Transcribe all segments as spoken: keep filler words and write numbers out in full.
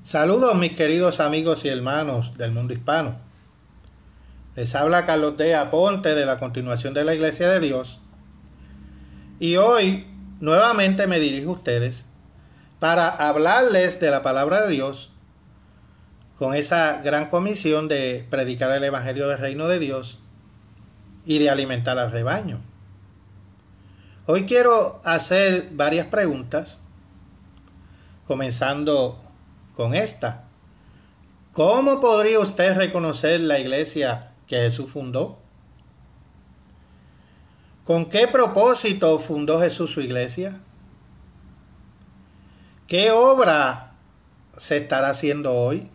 Saludos mis queridos amigos y hermanos del mundo hispano. Les habla Carlos D. Aponte de la continuación de la Iglesia de Dios. Y hoy nuevamente me dirijo a ustedes para hablarles de la palabra de Dios con esa gran comisión de predicar el Evangelio del Reino de Dios y de alimentar al rebaño. Hoy quiero hacer varias preguntas, comenzando con esta. ¿Cómo podría usted reconocer la iglesia que Jesús fundó? ¿Con qué propósito fundó Jesús su iglesia? ¿Qué obra se estará haciendo hoy?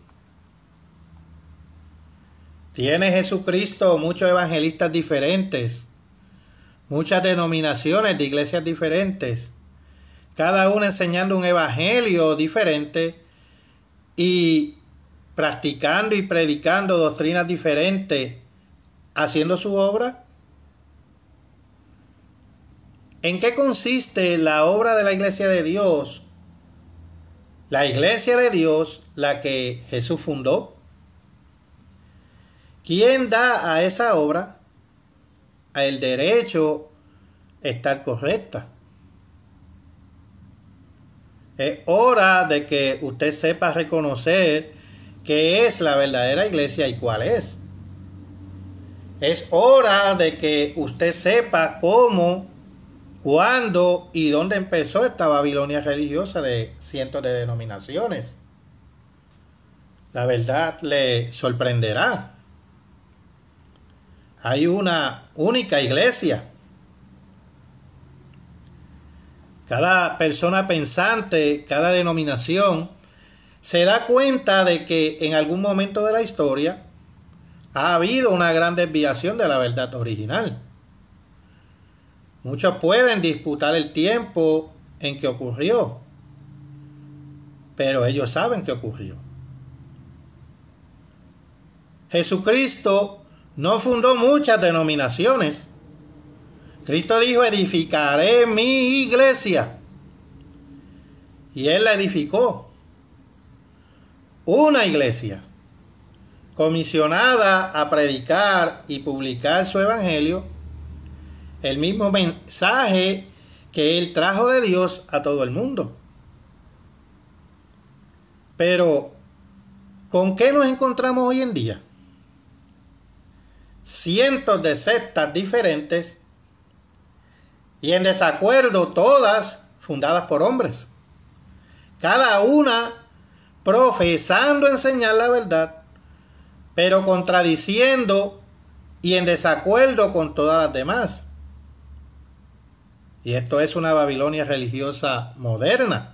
¿Tiene Jesucristo muchos evangelistas diferentes, muchas denominaciones de iglesias diferentes, cada una enseñando un evangelio diferente y practicando y predicando doctrinas diferentes, haciendo su obra? ¿En qué consiste la obra de la iglesia de Dios? La iglesia de Dios, la que Jesús fundó. ¿Quién da a esa obra el derecho a estar correcta? Es hora de que usted sepa reconocer qué es la verdadera iglesia y cuál es. Es hora de que usted sepa cómo, cuándo y dónde empezó esta Babilonia religiosa de cientos de denominaciones. La verdad le sorprenderá. Hay una única iglesia. Cada persona pensante, cada denominación, se da cuenta de que en algún momento de la historia ha habido una gran desviación de la verdad original. Muchos pueden disputar el tiempo en que ocurrió, pero ellos saben que ocurrió. Jesucristo no fundó muchas denominaciones. Cristo dijo: edificaré mi iglesia. Y Él la edificó. Una iglesia comisionada a predicar y publicar su evangelio, el mismo mensaje que Él trajo de Dios a todo el mundo. Pero, ¿con qué nos encontramos hoy en día? Cientos de sectas diferentes y en desacuerdo, todas fundadas por hombres, cada una profesando enseñar la verdad, pero contradiciendo y en desacuerdo con todas las demás. Y esto es una Babilonia religiosa moderna.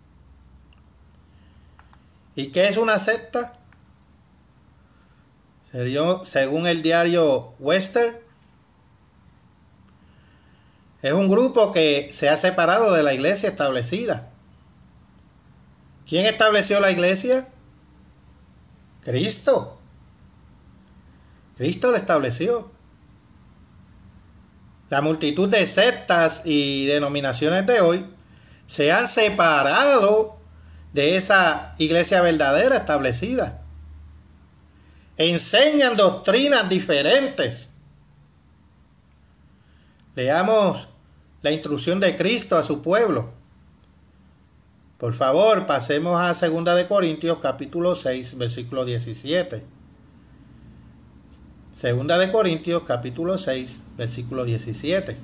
¿Y qué es una secta? Según el diario Western, es un grupo que se ha separado de la iglesia establecida. ¿Quién estableció la iglesia? Cristo. Cristo la estableció. La multitud de sectas y denominaciones de hoy se han separado de esa iglesia verdadera establecida. Enseñan doctrinas diferentes. Leamos la instrucción de Cristo a su pueblo. Por favor, pasemos a segunda de Corintios capítulo seis, versículo diecisiete. Segunda de Corintios capítulo seis, versículo diecisiete.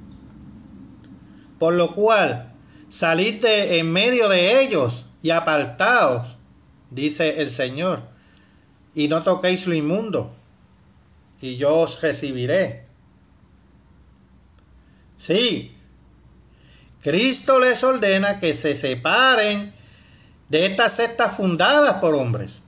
Por lo cual, salid de en medio de ellos y apartaos, dice el Señor, y no toquéis lo inmundo, y yo os recibiré. Sí, Cristo les ordena que se separen de estas sectas fundadas por hombres.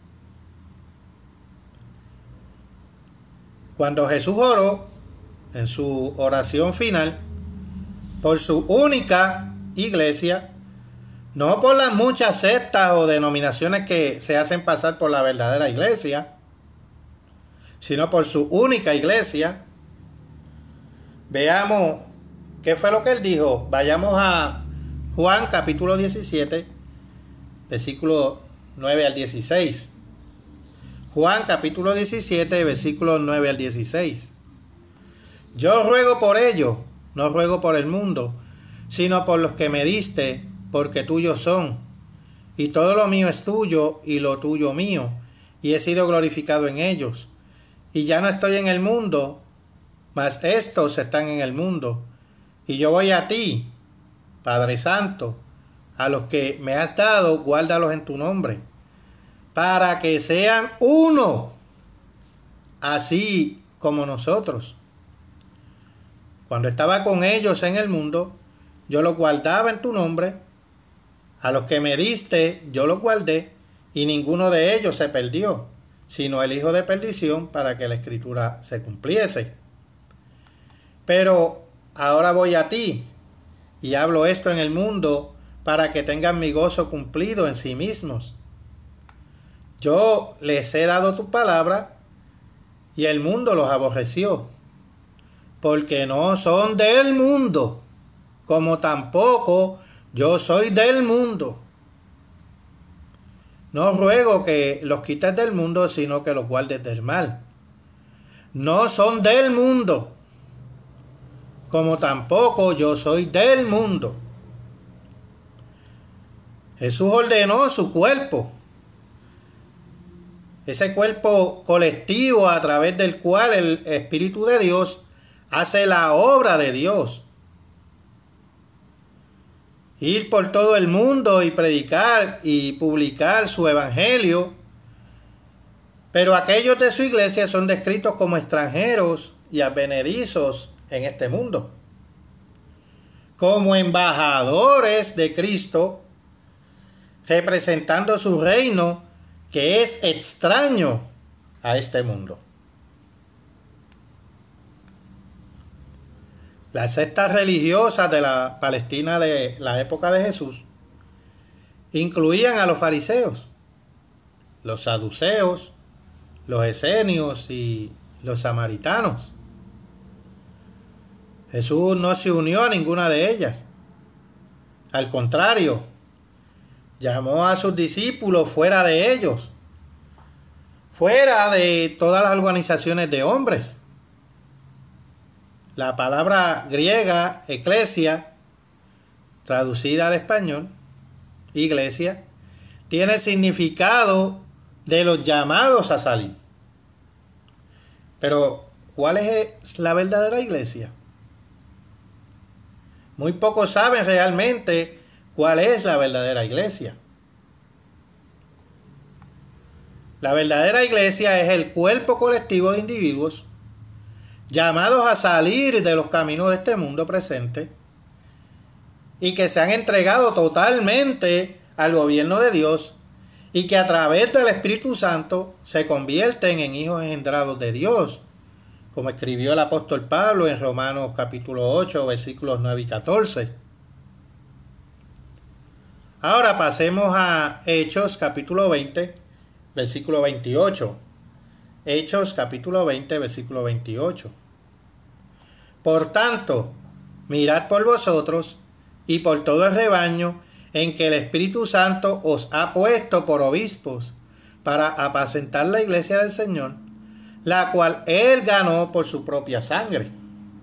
Cuando Jesús oró en su oración final por su única iglesia, no por las muchas sectas o denominaciones que se hacen pasar por la verdadera iglesia, sino por su única iglesia, veamos ¿qué fue lo que él dijo? Vayamos a Juan capítulo diecisiete, versículo nueve al dieciséis. Juan capítulo diecisiete, versículos nueve al dieciséis. Yo ruego por ellos, no ruego por el mundo, sino por los que me diste, porque tuyos son. Y todo lo mío es tuyo, y lo tuyo mío, y he sido glorificado en ellos. Y ya no estoy en el mundo, mas estos están en el mundo. Y yo voy a ti, Padre Santo, a los que me has dado, guárdalos en tu nombre, para que sean uno, así como nosotros. Cuando estaba con ellos en el mundo, yo los guardaba en tu nombre. A los que me diste, yo los guardé, y ninguno de ellos se perdió, sino el hijo de perdición, para que la escritura se cumpliese. Pero ahora voy a ti, y hablo esto en el mundo, para que tengan mi gozo cumplido en sí mismos. Yo les he dado tu palabra, y el mundo los aborreció, porque no son del mundo, como tampoco yo soy del mundo. No ruego que los quites del mundo, sino que los guardes del mal. No son del mundo, como tampoco yo soy del mundo. Jesús ordenó su cuerpo, ese cuerpo colectivo a través del cual el Espíritu de Dios hace la obra de Dios. Ir por todo el mundo y predicar y publicar su evangelio. Pero aquellos de su iglesia son descritos como extranjeros y advenedizos en este mundo. Como embajadores de Cristo, representando su reino que es extraño a este mundo. Las sectas religiosas de la Palestina de la época de Jesús incluían a los fariseos, los saduceos, los esenios y los samaritanos. Jesús no se unió a ninguna de ellas. Al contrario, llamó a sus discípulos fuera de ellos, fuera de todas las organizaciones de hombres. La palabra griega, eclesia, traducida al español, iglesia, tiene el significado de los llamados a salir. Pero, ¿cuál es la verdadera iglesia? Muy pocos saben realmente cuál es la verdadera iglesia. La verdadera iglesia es el cuerpo colectivo de individuos llamados a salir de los caminos de este mundo presente y que se han entregado totalmente al gobierno de Dios y que a través del Espíritu Santo se convierten en hijos engendrados de Dios, como escribió el apóstol Pablo en Romanos capítulo ocho, versículos nueve y catorce. Ahora pasemos a Hechos capítulo veinte, versículo veintiocho. Hechos capítulo veinte, versículo veintiocho. Por tanto, mirad por vosotros y por todo el rebaño en que el Espíritu Santo os ha puesto por obispos para apacentar la iglesia del Señor, la cual Él ganó por su propia sangre.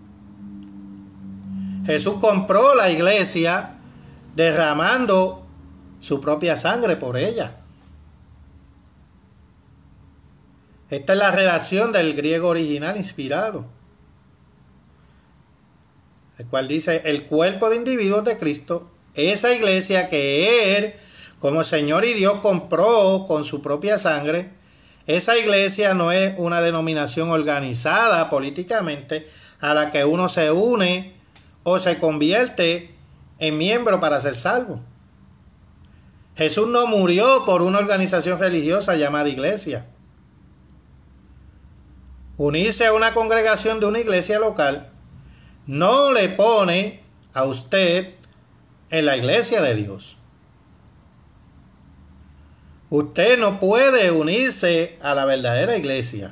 Jesús compró la iglesia derramando su propia sangre por ella. Esta es la redacción del griego original inspirado, el cual dice: el cuerpo de individuos de Cristo, esa iglesia que Él, como Señor y Dios, compró con su propia sangre. Esa iglesia no es una denominación organizada políticamente a la que uno se une o se convierte en miembro para ser salvo. Jesús no murió por una organización religiosa llamada iglesia. Unirse a una congregación de una iglesia local no le pone a usted en la iglesia de Dios. Usted no puede unirse a la verdadera iglesia.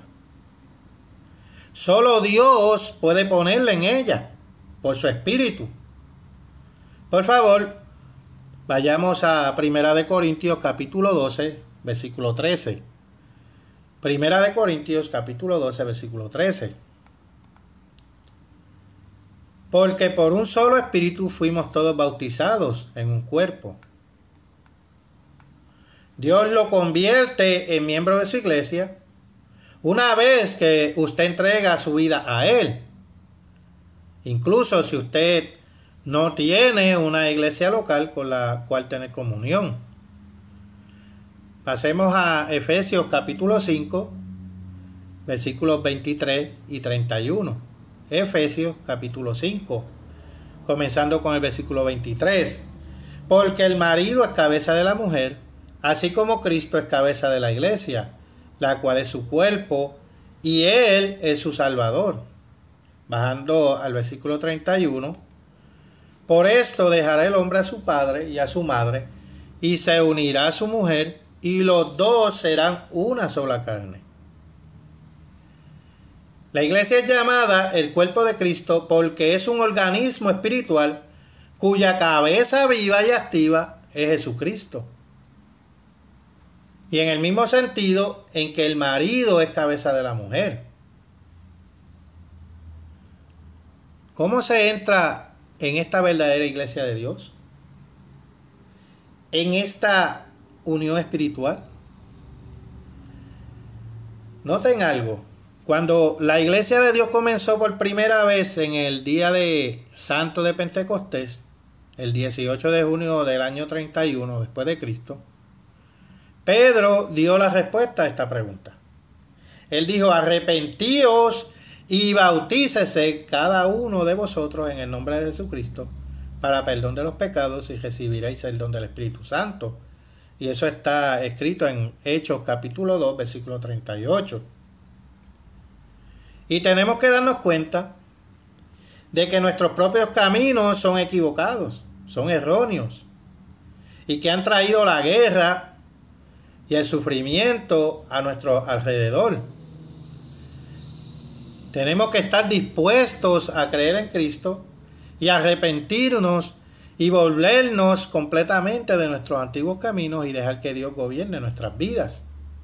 Solo Dios puede ponerle en ella por su espíritu. Por favor, vayamos a Primera de Corintios capítulo doce, versículo trece. Primera de Corintios, capítulo doce, versículo trece. Porque por un solo espíritu fuimos todos bautizados en un cuerpo. Dios lo convierte en miembro de su iglesia una vez que usted entrega su vida a Él. Incluso si usted no tiene una iglesia local con la cual tener comunión. Pasemos a Efesios capítulo cinco, versículos veintitrés y treinta y uno. Efesios capítulo cinco, comenzando con el versículo veintitrés. Porque el marido es cabeza de la mujer, así como Cristo es cabeza de la iglesia, la cual es su cuerpo, y Él es su Salvador. Bajando al versículo treinta y uno. Por esto dejará el hombre a su padre y a su madre, y se unirá a su mujer, y los dos serán una sola carne. La iglesia es llamada el cuerpo de Cristo porque es un organismo espiritual cuya cabeza viva y activa es Jesucristo. Y en el mismo sentido en que el marido es cabeza de la mujer. ¿Cómo se entra en esta verdadera iglesia de Dios? En esta unión espiritual. Noten algo. Cuando la iglesia de Dios comenzó por primera vez en el día de Santo de Pentecostés, el dieciocho de junio del año treinta y uno después de Cristo, Pedro dio la respuesta a esta pregunta. Él dijo: arrepentíos y bautícese cada uno de vosotros en el nombre de Jesucristo para perdón de los pecados y recibiréis el don del Espíritu Santo. Y eso está escrito en Hechos capítulo dos, versículo treinta y ocho. Y tenemos que darnos cuenta de que nuestros propios caminos son equivocados, son erróneos, y que han traído la guerra y el sufrimiento a nuestro alrededor. Tenemos que estar dispuestos a creer en Cristo y arrepentirnos y volvernos completamente de nuestros antiguos caminos y dejar que Dios gobierne nuestras vidas.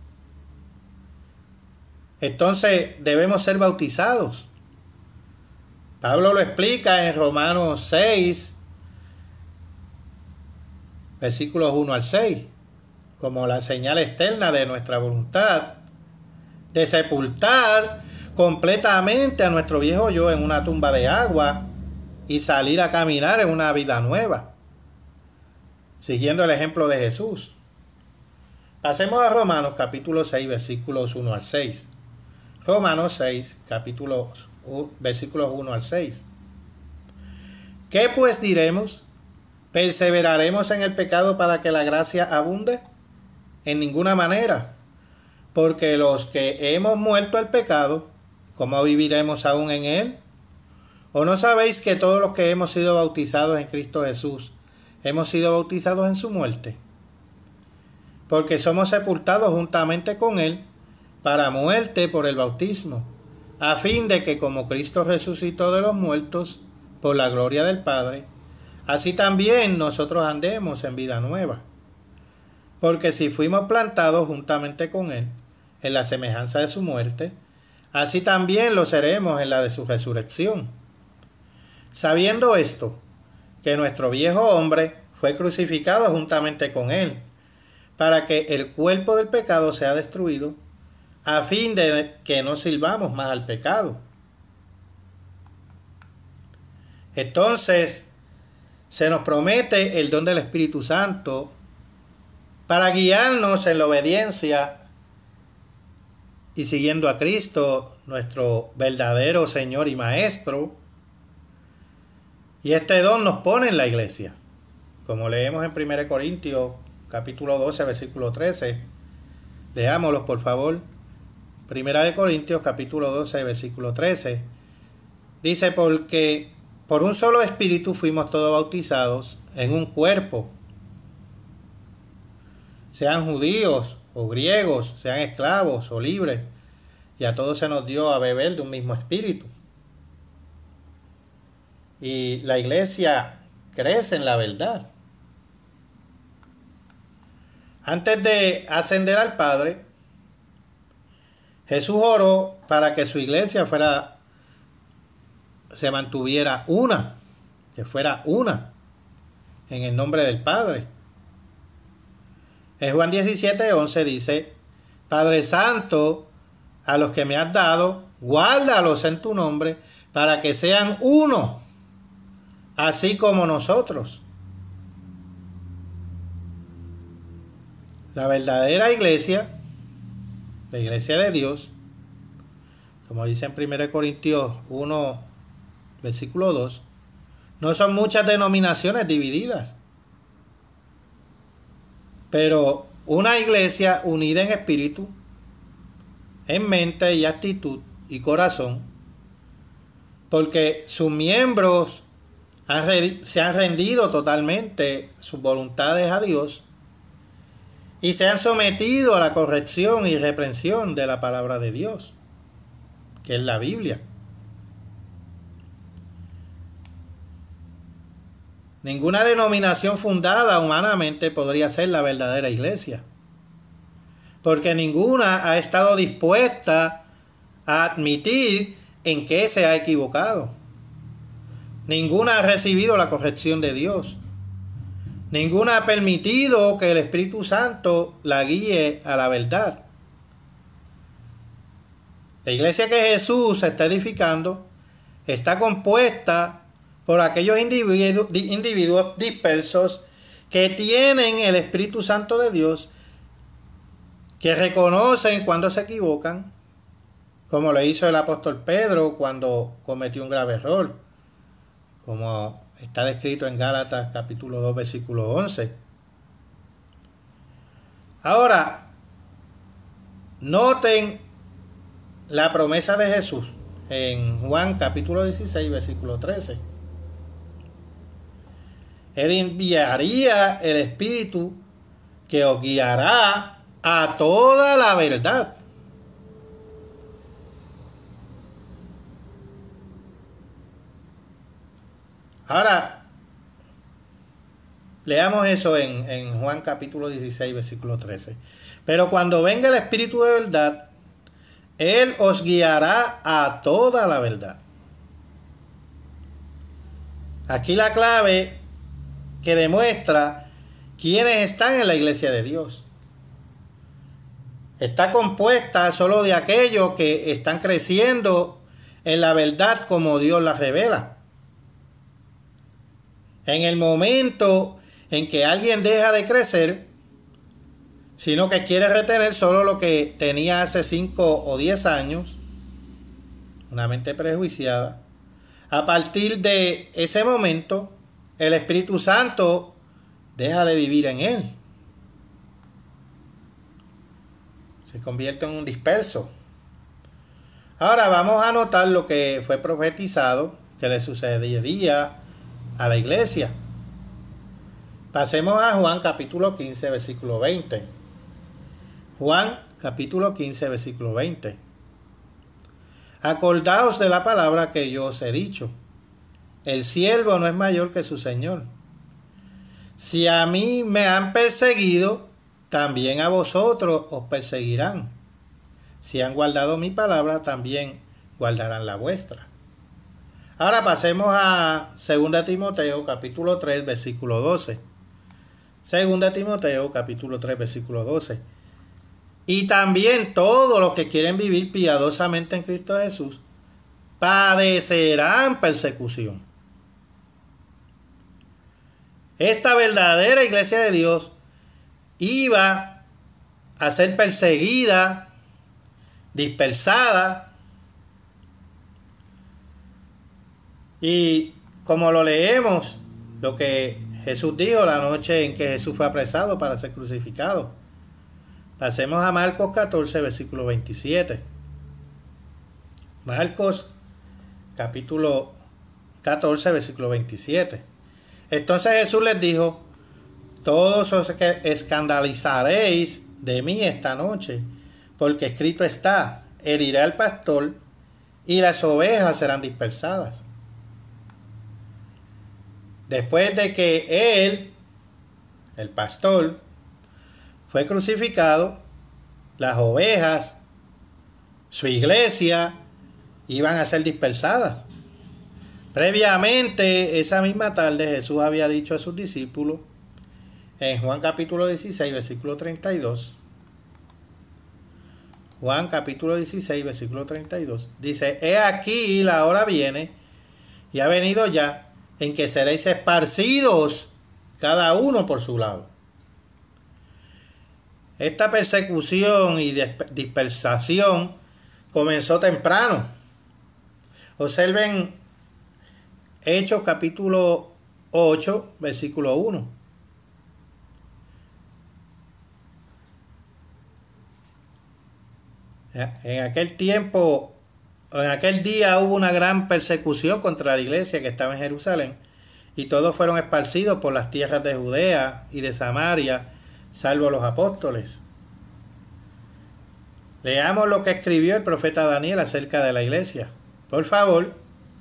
Entonces debemos ser bautizados. Pablo lo explica en Romanos seis, versículos uno al seis, como la señal externa de nuestra voluntad de sepultar completamente a nuestro viejo yo en una tumba de agua y salir a caminar en una vida nueva, siguiendo el ejemplo de Jesús. Pasemos a Romanos capítulo seis, versículos uno al seis. Romanos seis, capítulo, versículos uno al seis. ¿Qué pues diremos? ¿Perseveraremos en el pecado para que la gracia abunde? En ninguna manera. Porque los que hemos muerto al pecado, ¿cómo viviremos aún en él? ¿O no sabéis que todos los que hemos sido bautizados en Cristo Jesús, hemos sido bautizados en su muerte? Porque somos sepultados juntamente con él para muerte por el bautismo, a fin de que como Cristo resucitó de los muertos por la gloria del Padre, así también nosotros andemos en vida nueva. Porque si fuimos plantados juntamente con él en la semejanza de su muerte, así también lo seremos en la de su resurrección. Sabiendo esto, que nuestro viejo hombre fue crucificado juntamente con él, para que el cuerpo del pecado sea destruido, a fin de que no sirvamos más al pecado. Entonces, se nos promete el don del Espíritu Santo para guiarnos en la obediencia y siguiendo a Cristo, nuestro verdadero Señor y Maestro. Y este don nos pone en la iglesia, como leemos en primera de Corintios capítulo doce, versículo trece. Leámoslos, por favor. Primera de Corintios capítulo doce, versículo trece. Dice: porque por un solo espíritu fuimos todos bautizados en un cuerpo, sean judíos o griegos, sean esclavos o libres, y a todos se nos dio a beber de un mismo espíritu. Y la iglesia crece en la verdad. Antes de ascender al Padre, Jesús oró para que su iglesia fuera, se mantuviera una, que fuera una, en el nombre del Padre. En Juan diecisiete once dice: Padre Santo, a los que me has dado, guárdalos en tu nombre, para que sean uno, así como nosotros. La verdadera iglesia, la iglesia de Dios, como dice en primera Corintios uno, versículo dos, no son muchas denominaciones divididas, pero una iglesia unida en espíritu, en mente y actitud y corazón, porque sus miembros han re- se han rendido totalmente sus voluntades a Dios y se han sometido a la corrección y reprensión de la palabra de Dios, que es la Biblia. Ninguna denominación fundada humanamente podría ser la verdadera iglesia, porque ninguna ha estado dispuesta a admitir en qué se ha equivocado. Ninguna ha recibido la corrección de Dios. Ninguna ha permitido que el Espíritu Santo la guíe a la verdad. La iglesia que Jesús está edificando está compuesta por aquellos individuos, individuos dispersos que tienen el Espíritu Santo de Dios, que reconocen cuando se equivocan, como lo hizo el apóstol Pedro cuando cometió un grave error, como está descrito en Gálatas capítulo dos, versículo once. Ahora, noten la promesa de Jesús en Juan capítulo dieciséis, versículo trece. Él enviaría el Espíritu que os guiará a toda la verdad. Ahora, leamos eso en, en Juan capítulo dieciséis, versículo trece. Pero cuando venga el Espíritu de verdad, Él os guiará a toda la verdad. Aquí la clave que demuestra quiénes están en la iglesia de Dios. Está compuesta solo de aquellos que están creciendo en la verdad como Dios la revela. En el momento en que alguien deja de crecer, sino que quiere retener solo lo que tenía hace cinco o diez años, una mente prejuiciada, a partir de ese momento, el Espíritu Santo deja de vivir en él. Se convierte en un disperso. Ahora vamos a notar lo que fue profetizado que le sucedería a la iglesia. Pasemos a Juan capítulo quince, versículo veinte. Juan capítulo quince, versículo veinte. Acordaos de la palabra que yo os he dicho. El siervo no es mayor que su señor. Si a mí me han perseguido, también a vosotros os perseguirán. Si han guardado mi palabra, también guardarán la vuestra. Ahora pasemos a segunda Timoteo capítulo tres, versículo doce. segunda Timoteo capítulo tres, versículo doce. Y también todos los que quieren vivir piadosamente en Cristo Jesús padecerán persecución. Esta verdadera iglesia de Dios iba a ser perseguida, dispersada, y como lo leemos, lo que Jesús dijo la noche en que Jesús fue apresado para ser crucificado. Pasemos a Marcos catorce, versículo veintisiete. Marcos capítulo catorce, versículo veintisiete. Entonces Jesús les dijo: todos os escandalizaréis de mí esta noche, porque escrito está: heriré al pastor y las ovejas serán dispersadas. Después de que él, el pastor, fue crucificado, las ovejas, su iglesia, iban a ser dispersadas. Previamente, esa misma tarde, Jesús había dicho a sus discípulos, en Juan capítulo dieciséis, versículo treinta y dos, Juan capítulo dieciséis, versículo treinta y dos, dice: He aquí la hora viene, y ha venido ya, en que seréis esparcidos cada uno por su lado. Esta persecución y dispersación comenzó temprano. Observen Hechos capítulo ocho, versículo uno. En aquel tiempo, en aquel día hubo una gran persecución contra la iglesia que estaba en Jerusalén, y todos fueron esparcidos por las tierras de Judea y de Samaria, salvo los apóstoles. Leamos lo que escribió el profeta Daniel acerca de la iglesia. Por favor,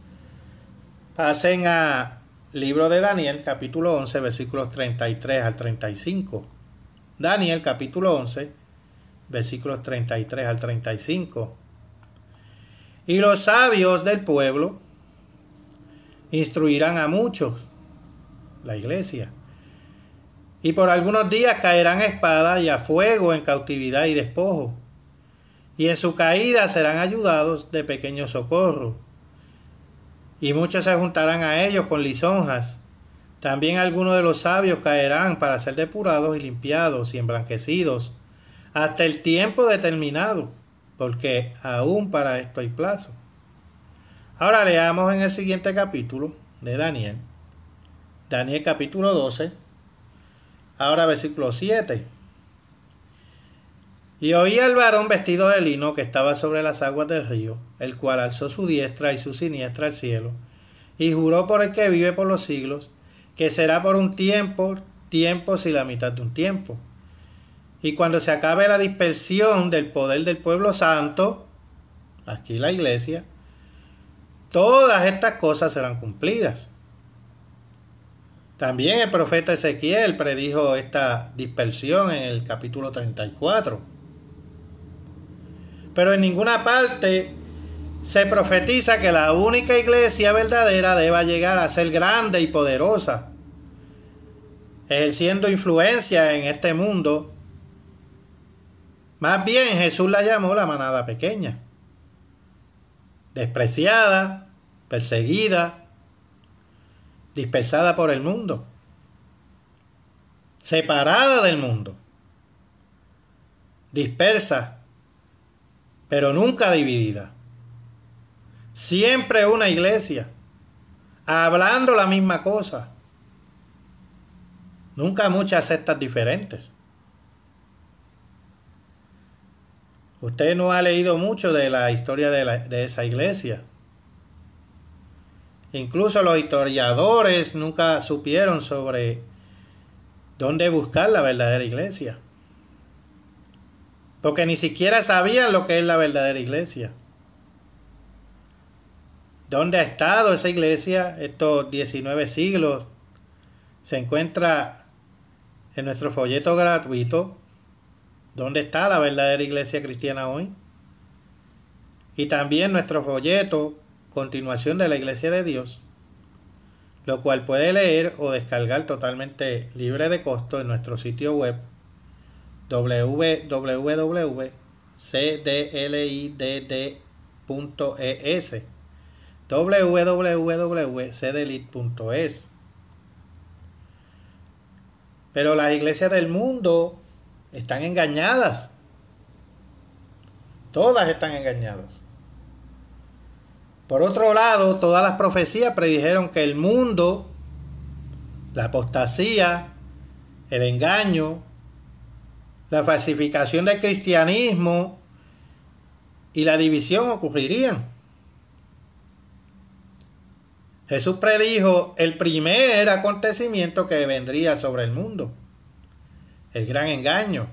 pasen a libro de Daniel, capítulo once, versículos treinta y tres al treinta y cinco. Daniel, capítulo once, versículos treinta y tres al treinta y cinco. Y los sabios del pueblo instruirán a muchos, la iglesia, y por algunos días caerán a espada y a fuego en cautividad y despojo, y en su caída serán ayudados de pequeño socorro, y muchos se juntarán a ellos con lisonjas. También algunos de los sabios caerán para ser depurados y limpiados y emblanquecidos hasta el tiempo determinado, porque aún para esto hay plazo. Ahora leamos en el siguiente capítulo de Daniel, Daniel capítulo doce, ahora versículo siete. Y oí al varón vestido de lino que estaba sobre las aguas del río, el cual alzó su diestra y su siniestra al cielo, y juró por el que vive por los siglos, que será por un tiempo, tiempos y la mitad de un tiempo. Y cuando se acabe la dispersión del poder del pueblo santo, aquí la iglesia, todas estas cosas serán cumplidas. También el profeta Ezequiel predijo esta dispersión en el capítulo treinta y cuatro. Pero en ninguna parte se profetiza que la única iglesia verdadera deba llegar a ser grande y poderosa, ejerciendo influencia en este mundo. Más bien Jesús la llamó la manada pequeña, despreciada, perseguida, dispersada por el mundo, separada del mundo, dispersa, pero nunca dividida. Siempre una iglesia, hablando la misma cosa. Nunca muchas sectas diferentes. Usted no ha leído mucho de la historia de, la, de esa iglesia. Incluso los historiadores nunca supieron sobre dónde buscar la verdadera iglesia, porque ni siquiera sabían lo que es la verdadera iglesia. ¿Dónde ha estado esa iglesia estos diecinueve siglos? Se encuentra en nuestro folleto gratuito. ¿Dónde está la verdadera iglesia cristiana hoy? Y también nuestro folleto Continuación de la Iglesia de Dios, lo cual puede leer o descargar totalmente libre de costo en nuestro sitio web doble u doble u doble u punto c d l i d d punto e s doble u doble u doble u punto c d l i d punto e s. Pero las iglesias del mundo están engañadas. Todas están engañadas. Por otro lado, todas las profecías predijeron que el mundo, la apostasía, el engaño, la falsificación del cristianismo y la división ocurrirían. Jesús predijo el primer acontecimiento que vendría sobre el mundo, el gran engaño,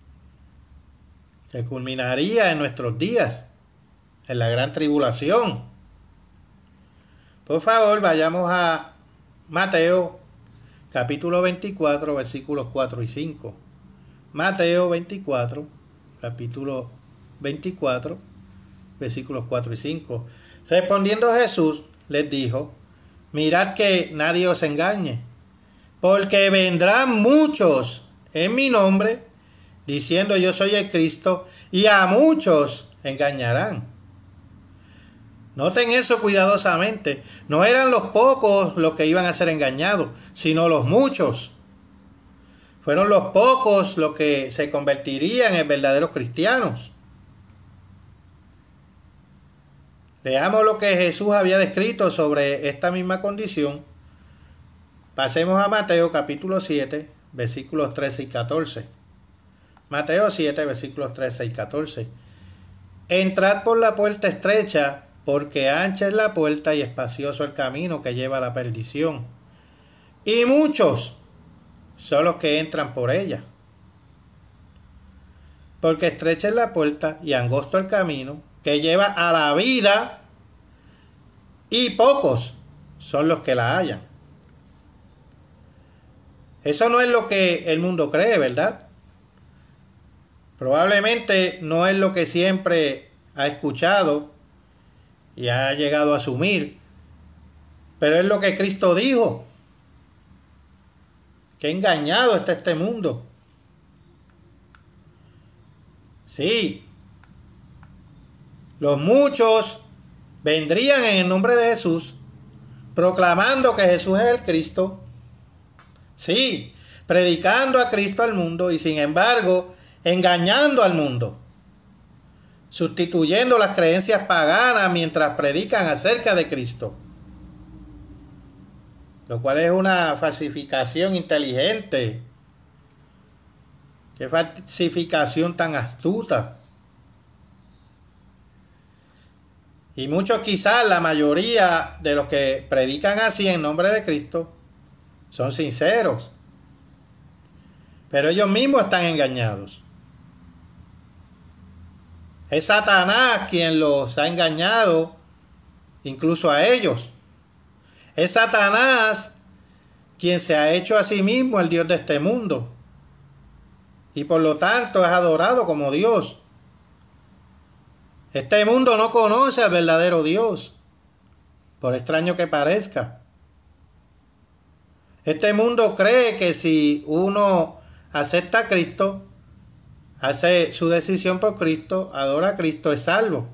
que culminaría en nuestros días, en la gran tribulación. Por favor, vayamos a Mateo capítulo veinticuatro, versículos cuatro y cinco. Mateo veinticuatro, capítulo veinticuatro, versículos cuatro y cinco. Respondiendo Jesús les dijo: mirad que nadie os engañe, porque vendrán muchos en mi nombre, diciendo yo soy el Cristo, y a muchos engañarán. Noten eso cuidadosamente. No eran los pocos los que iban a ser engañados, sino los muchos. Fueron los pocos los que se convertirían en verdaderos cristianos. Leamos lo que Jesús había descrito sobre esta misma condición. Pasemos a Mateo capítulo siete, versículos trece y catorce. Mateo siete, versículos trece y catorce. Entrad por la puerta estrecha, porque ancha es la puerta y espacioso el camino que lleva a la perdición, y muchos son los que entran por ella. Porque estrecha es la puerta y angosto el camino que lleva a la vida, y pocos son los que la hallan. Eso no es lo que el mundo cree, ¿verdad? Probablemente no es lo que siempre ha escuchado y ha llegado a asumir, pero es lo que Cristo dijo. Qué engañado está este mundo. Sí, los muchos vendrían en el nombre de Jesús, proclamando que Jesús es el Cristo. Sí, predicando a Cristo al mundo y sin embargo engañando al mundo, sustituyendo las creencias paganas mientras predican acerca de Cristo, lo cual es una falsificación inteligente. Qué falsificación tan astuta. Y muchos, quizás la mayoría de los que predican así en nombre de Cristo, son sinceros, pero ellos mismos están engañados. Es Satanás quien los ha engañado, incluso a ellos. Es Satanás quien se ha hecho a sí mismo el Dios de este mundo, y por lo tanto es adorado como Dios. Este mundo no conoce al verdadero Dios, por extraño que parezca. Este mundo cree que si uno acepta a Cristo, hace su decisión por Cristo, adora a Cristo, es salvo.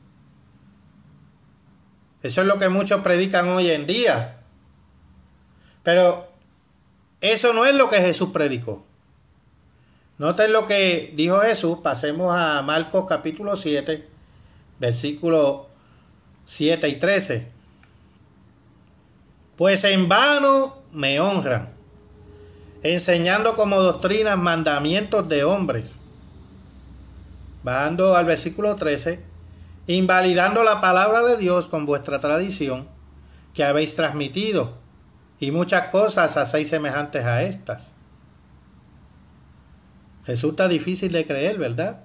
Eso es lo que muchos predican hoy en día. Pero eso no es lo que Jesús predicó. Noten lo que dijo Jesús. Pasemos a Marcos capítulo siete, versículos siete y trece. Pues en vano me honran, enseñando como doctrinas mandamientos de hombres. Bajando al versículo trece, invalidando la palabra de Dios con vuestra tradición que habéis transmitido, y muchas cosas hacéis semejantes a estas. Resulta difícil de creer, ¿verdad?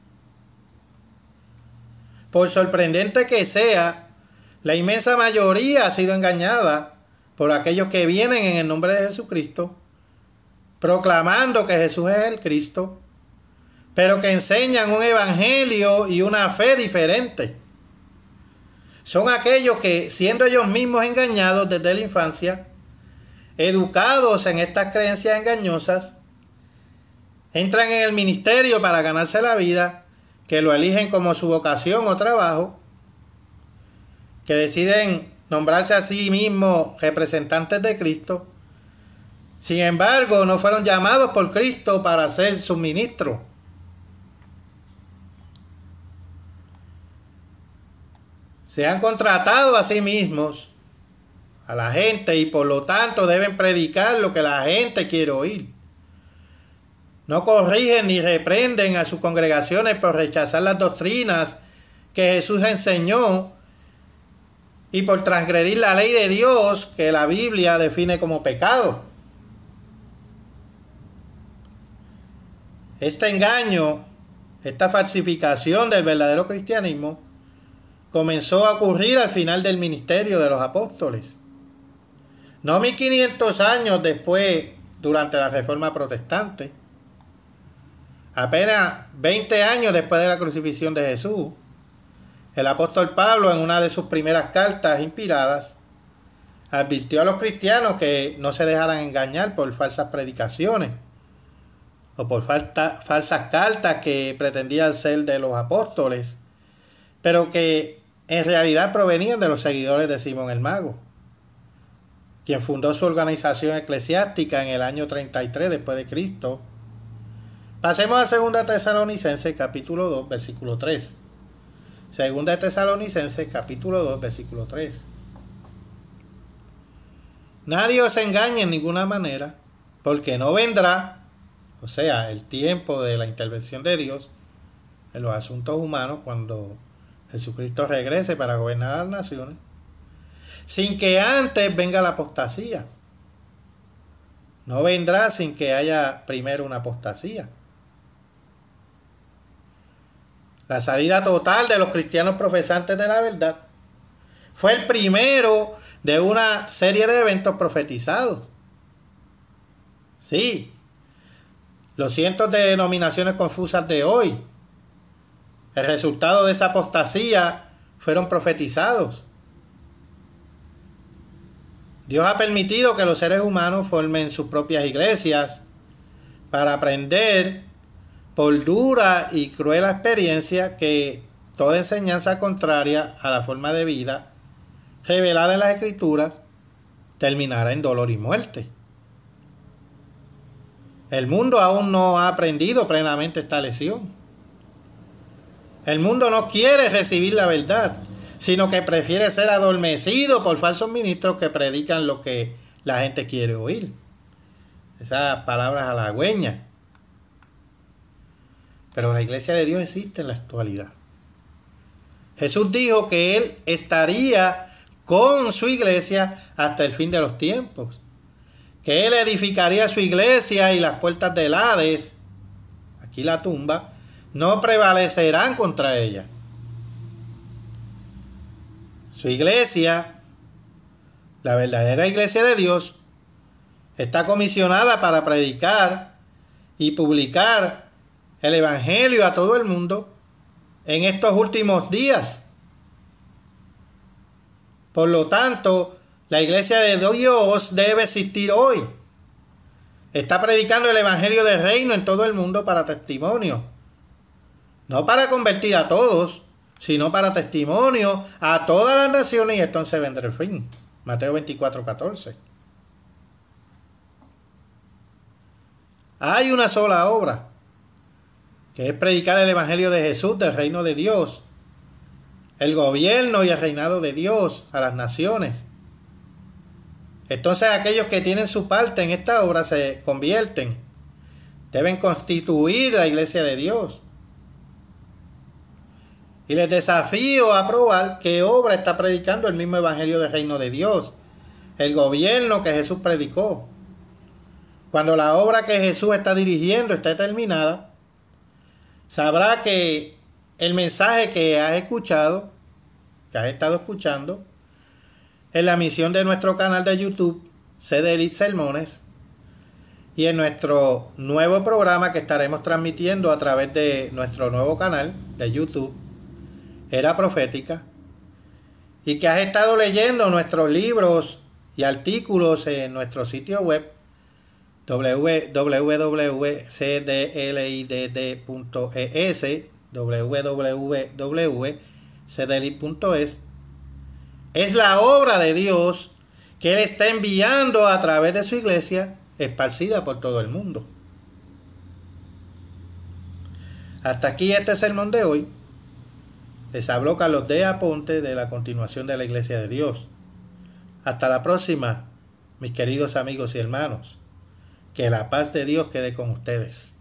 Por sorprendente que sea, la inmensa mayoría ha sido engañada por aquellos que vienen en el nombre de Jesucristo, proclamando que Jesús es el Cristo, pero que enseñan un evangelio y una fe diferente. Son aquellos que, siendo ellos mismos engañados desde la infancia, educados en estas creencias engañosas, entran en el ministerio para ganarse la vida, que lo eligen como su vocación o trabajo, que deciden nombrarse a sí mismos representantes de Cristo. Sin embargo, no fueron llamados por Cristo para ser sus ministros. Se han contratado a sí mismos, a la gente, y por lo tanto deben predicar lo que la gente quiere oír. No corrigen ni reprenden a sus congregaciones por rechazar las doctrinas que Jesús enseñó y por transgredir la ley de Dios que la Biblia define como pecado. Este engaño, esta falsificación del verdadero cristianismo, comenzó a ocurrir al final del ministerio de los apóstoles. No mil quinientos años después, durante la Reforma Protestante. Apenas veinte años después de la crucifixión de Jesús, el apóstol Pablo, en una de sus primeras cartas inspiradas, advirtió a los cristianos que no se dejaran engañar por falsas predicaciones o por falta, falsas cartas que pretendían ser de los apóstoles, pero que en realidad provenían de los seguidores de Simón el Mago, quien fundó su organización eclesiástica en el año treinta y tres después de Cristo. Pasemos a segunda Tesalonicenses capítulo dos, versículo tres. segunda Tesalonicenses capítulo dos, versículo tres. Nadie os engañe en ninguna manera, porque no vendrá, o sea, el tiempo de la intervención de Dios en los asuntos humanos cuando Jesucristo regrese para gobernar las naciones, sin que antes venga la apostasía. No vendrá sin que haya primero una apostasía. La salida total de los cristianos profesantes de la verdad fue el primero de una serie de eventos profetizados. Sí, los cientos de denominaciones confusas de hoy, el resultado de esa apostasía, fueron profetizados. Dios ha permitido que los seres humanos formen sus propias iglesias para aprender por dura y cruel experiencia que toda enseñanza contraria a la forma de vida revelada en las Escrituras terminará en dolor y muerte. El mundo aún no ha aprendido plenamente esta lección. El mundo no quiere recibir la verdad, sino que prefiere ser adormecido por falsos ministros que predican lo que la gente quiere oír. Esas palabras halagüeñas. Pero la iglesia de Dios existe en la actualidad. Jesús dijo que Él estaría con su iglesia hasta el fin de los tiempos. Que Él edificaría su iglesia y las puertas del Hades, aquí la tumba, no prevalecerán contra ella. Su iglesia, la verdadera iglesia de Dios, está comisionada para predicar y publicar el evangelio a todo el mundo en estos últimos días. Por lo tanto, la iglesia de Dios debe existir hoy. Está predicando el evangelio del reino en todo el mundo para testimonio. No para convertir a todos, sino para testimonio a todas las naciones, y entonces vendrá el fin. Mateo veinticuatro, catorce. Hay una sola obra, que es predicar el evangelio de Jesús, del reino de Dios, el gobierno y el reinado de Dios a las naciones. Entonces aquellos que tienen su parte en esta obra se convierten, deben constituir la iglesia de Dios. Y les desafío a probar qué obra está predicando el mismo evangelio del reino de Dios, el gobierno que Jesús predicó. Cuando la obra que Jesús está dirigiendo esté terminada, sabrá que el mensaje que has escuchado, que has estado escuchando, en la misión de nuestro canal de YouTube, C D Elite Sermones, y en nuestro nuevo programa que estaremos transmitiendo a través de nuestro nuevo canal de YouTube, Era Profética, y que has estado leyendo nuestros libros y artículos en nuestro sitio web w w w punto c d l i d d punto e s, w w w punto c d l i punto e s, es la obra de Dios que Él está enviando a través de su iglesia esparcida por todo el mundo. Hasta aquí este sermón de hoy. Les habló Carlos D. Aponte de la continuación de la Iglesia de Dios. Hasta la próxima, mis queridos amigos y hermanos. Que la paz de Dios quede con ustedes.